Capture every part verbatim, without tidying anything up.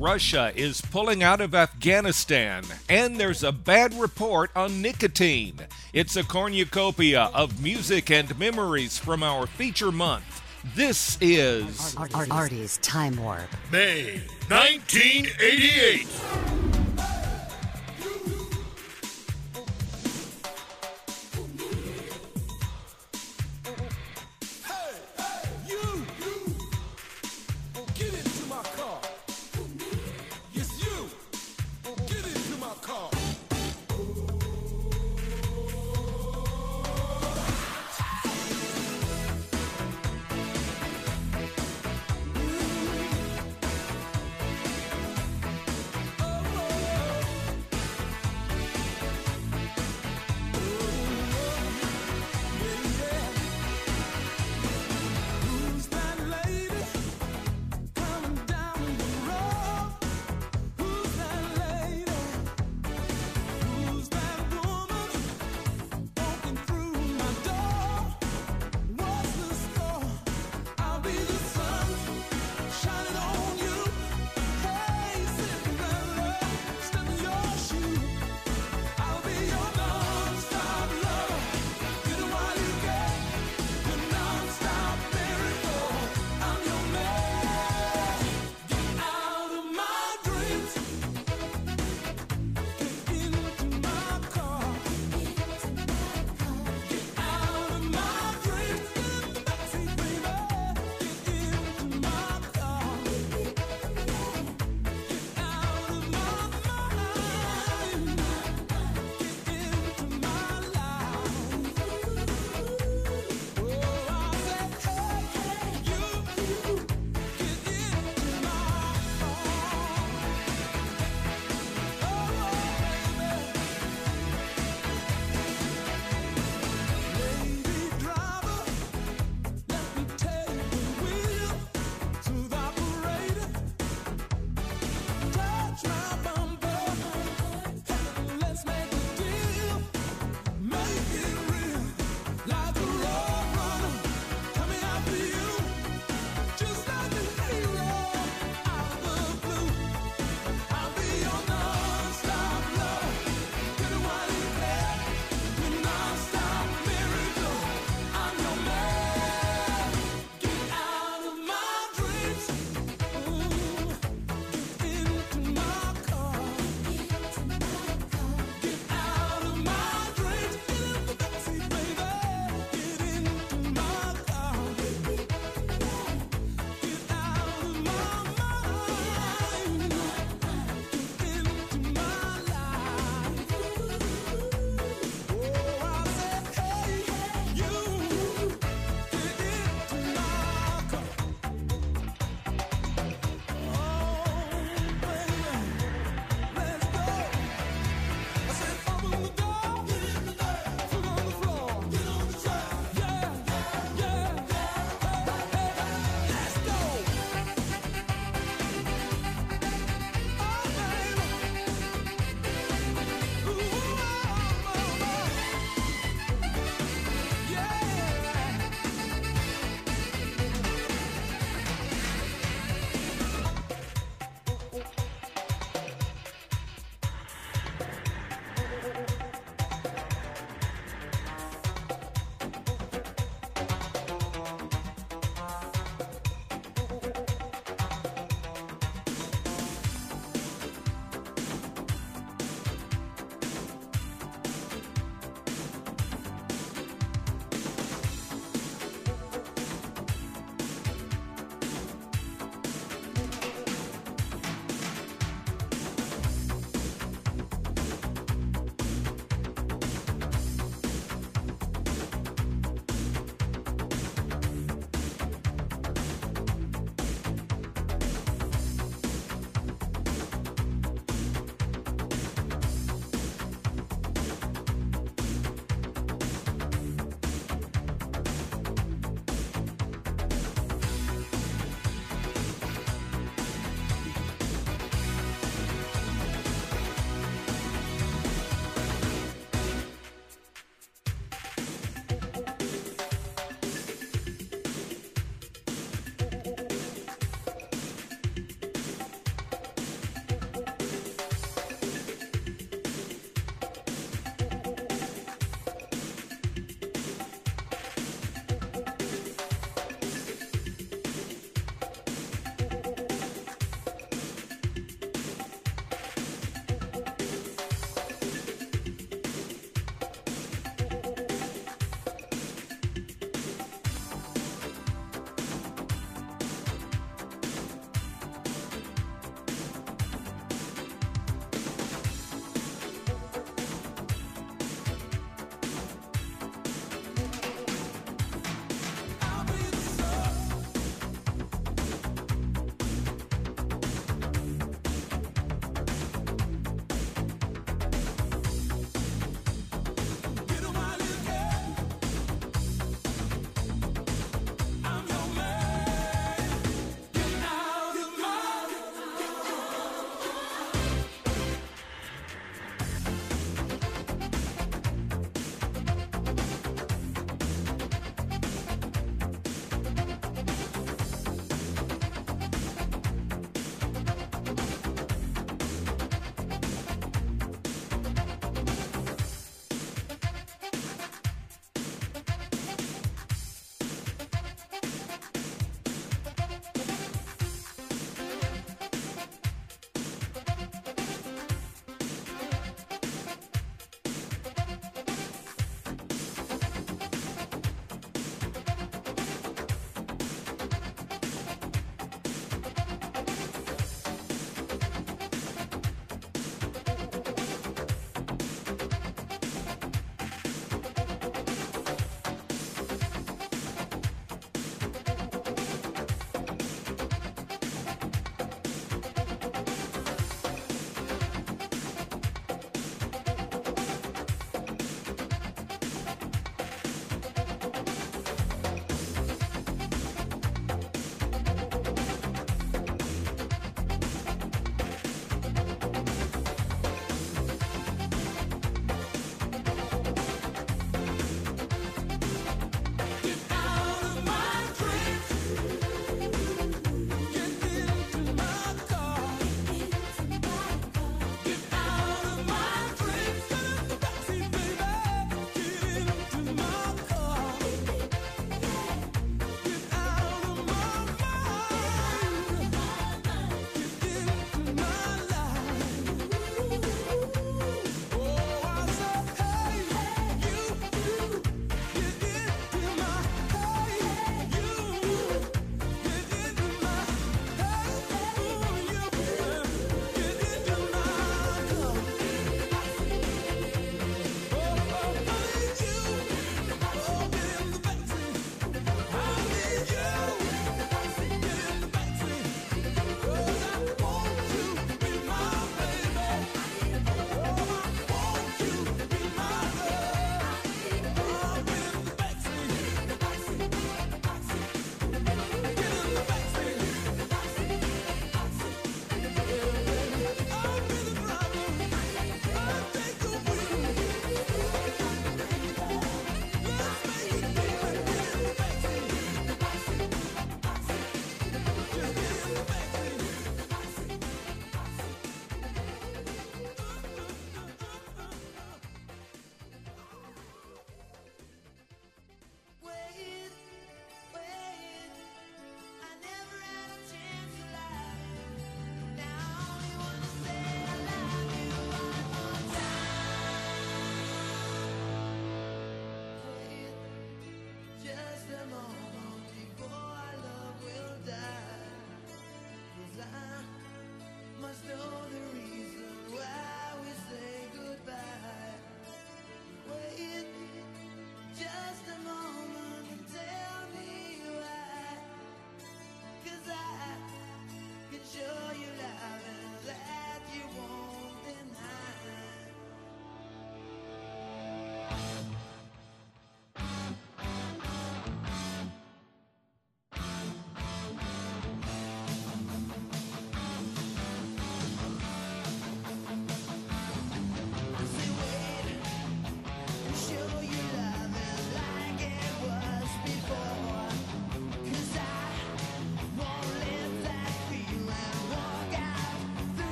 Russia is pulling out of Afghanistan, and there's a bad report on nicotine. It's a cornucopia of music and memories from our feature month. This is Ar- Ar- Artie's Time Warp. May nineteen eighty-eight.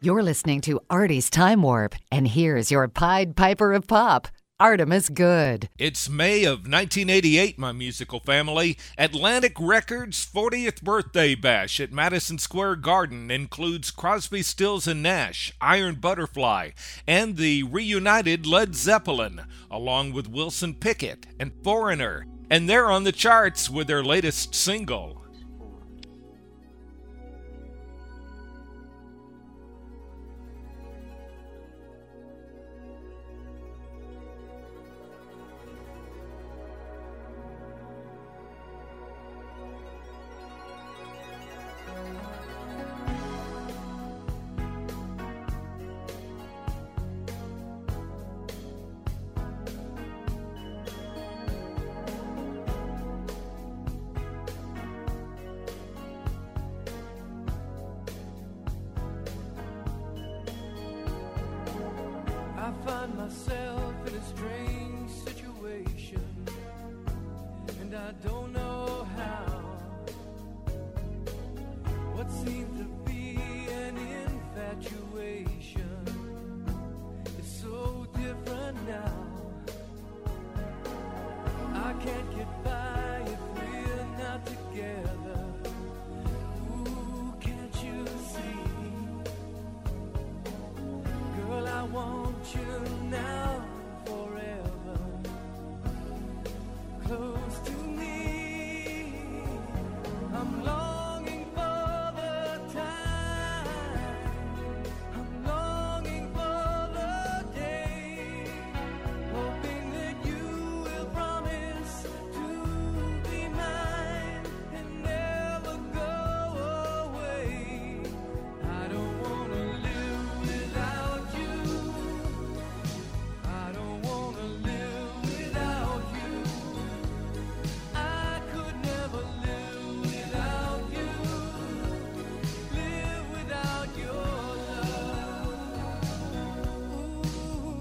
You're listening to Artie's Time Warp, and here's your Pied Piper of Pop, Artemus Good. It's May of nineteen eighty-eight, my musical family. Atlantic Records' fortieth birthday bash at Madison Square Garden includes Crosby, Stills and Nash, Iron Butterfly, and the reunited Led Zeppelin, along with Wilson Pickett and Foreigner. And they're on the charts with their latest single. I find myself in a strange situation, and I don't know how. What seems to be an infatuation is so different now. I can't get by if we're not together. Ooh, can't you see? Girl, I want you now, forever, close to me. I'm longing for the time, I'm longing for the day, hoping that you will promise to be mine and never go away. I don't want to live without you. I don't want to live without you. I could never live without you. Live without your love. Ooh.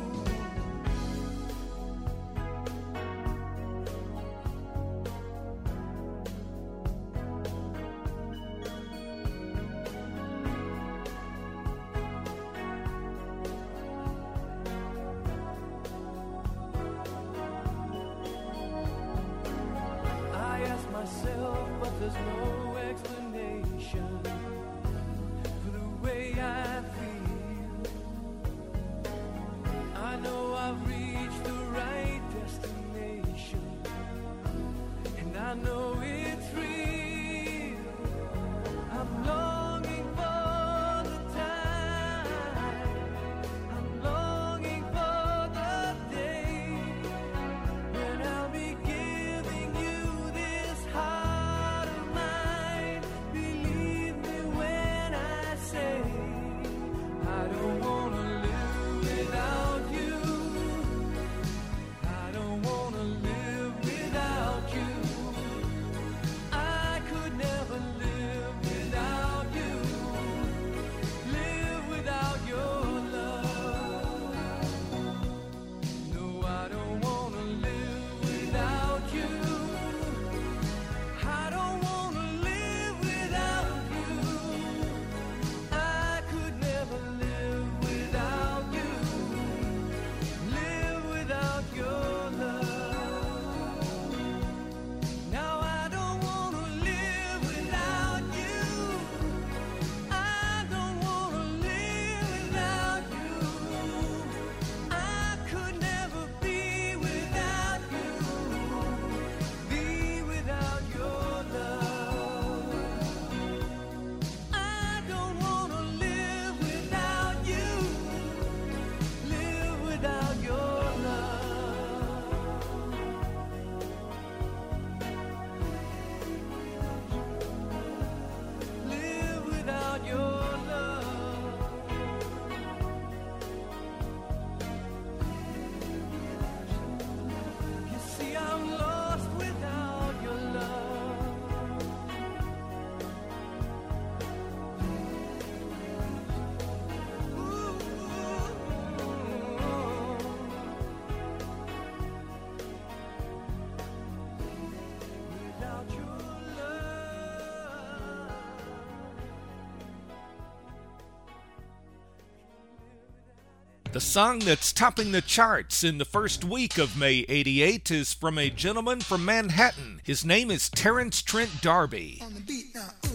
I ask myself, but there's no explanation for the way I feel. I know I've reached the right destination, and I know it's real. I'm longing for the time, I'm longing for the day when I'll be giving you this heart of mine. Believe me, The song that's topping the charts in the first week of May eighty-eight is from a gentleman from Manhattan. His name is Terrence Trent D'Arby. On the beat now. Ooh.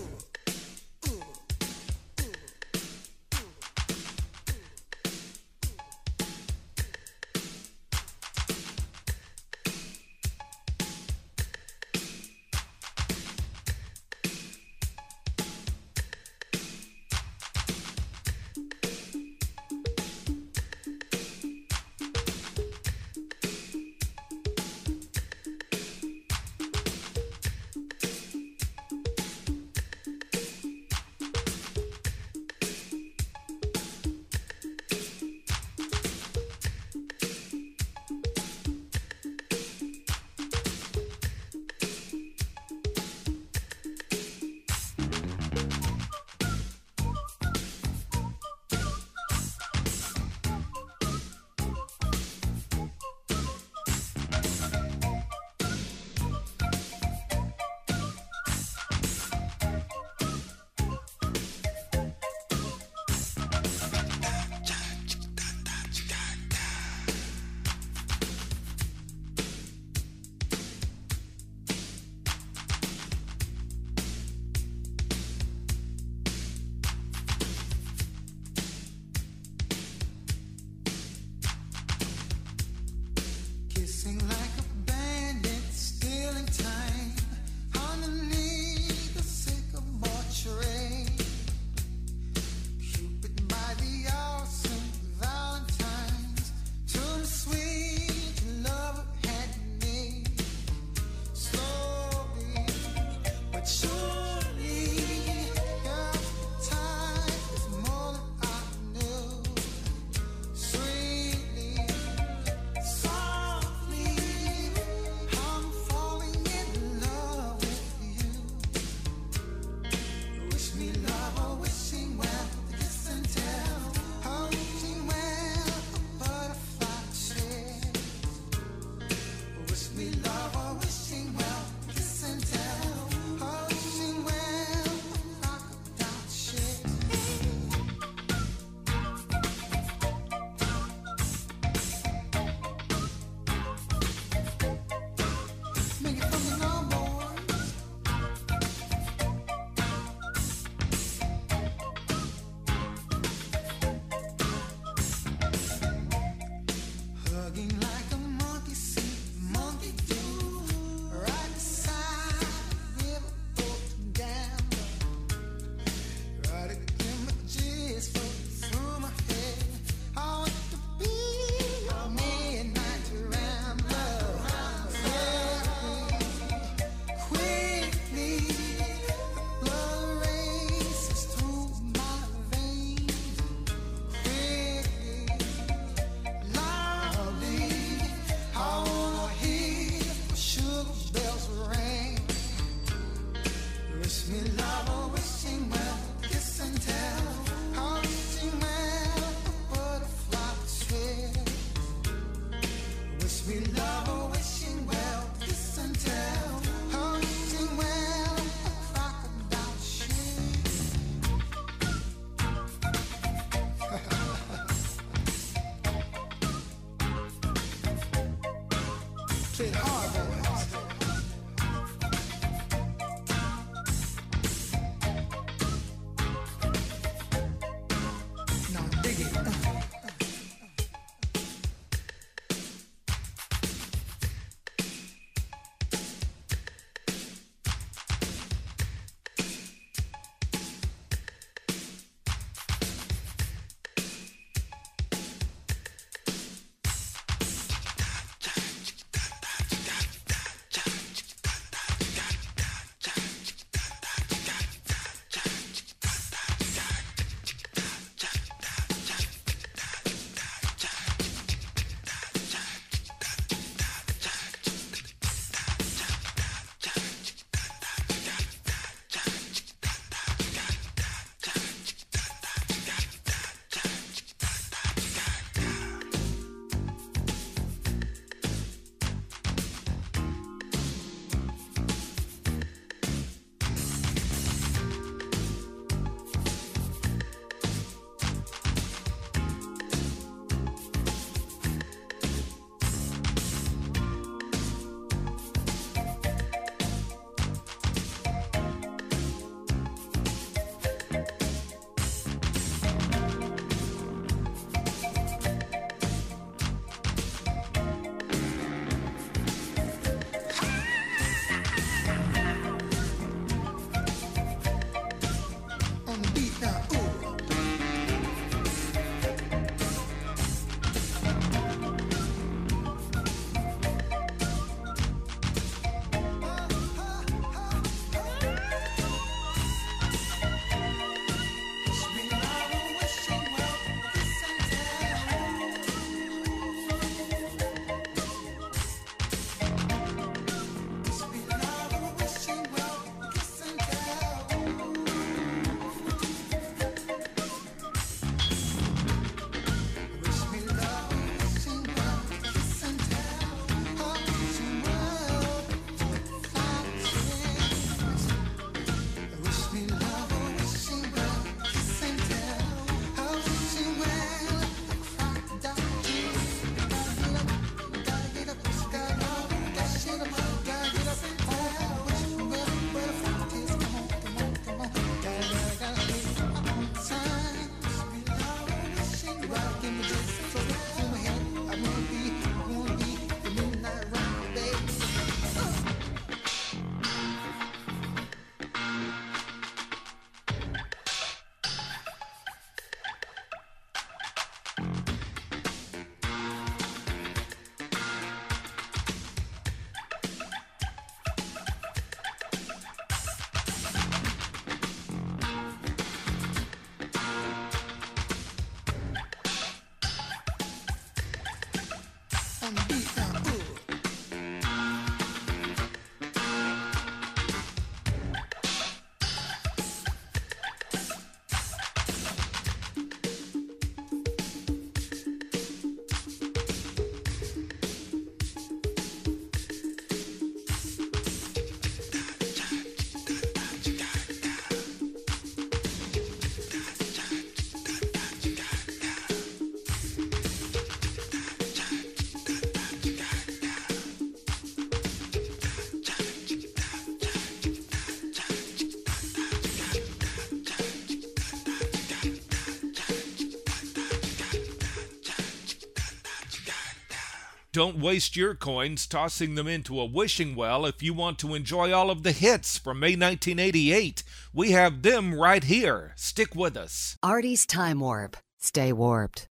Kissing like a bandit, stealing time underneath the sycamore tree. Cupid by the awesome Valentine's, too sweet love had me. Slowly but surely, your time is more than I knew. Sweetly. I'm falling in love with you. Wish me love or wishing well, kiss and tell. Oh, wishing well, a butterfly shed. Wish me love or wishing well, kiss and tell. Oh, wishing well, a crocodile shed. Make it from the longboards. Hugging like a monkey see, monkey do. Right beside the river, boat down. Right images float through my head. I want to be your midnight rambler. Quickly, the blood races through my veins. Quickly, loudly, I wanna hear the sugar bells ring. Wish me love or wishing well, kiss and tell. I'm wishing well, a butterfly shed. Wish me love or wishing well, kiss and tell. I'm wishing well, a crocodile shed. Played hard, boys. Don't waste your coins tossing them into a wishing well if you want to enjoy all of the hits from May nineteen eighty-eight. We have them right here. Stick with us. Artie's Time Warp. Stay warped.